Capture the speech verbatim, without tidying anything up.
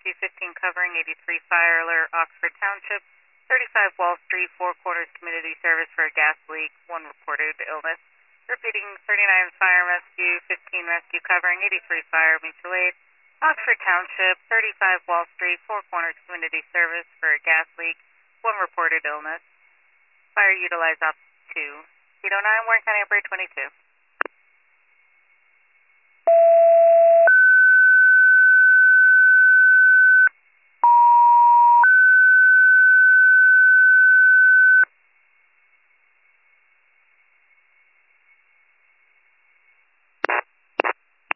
Rescue fifteen covering eighty-three Fire Alert, Oxford Township, thirty-five Wall Street, Four Corners Community Service for a gas leak, one reported illness. Repeating, thirty-nine Fire Rescue, fifteen Rescue covering eighty-three Fire Mutual Aid, Oxford Township, thirty-five Wall Street, Four Corners Community Service for a gas leak, one reported illness. Fire utilized op two. eight oh nine, Warren County Operator twenty-two.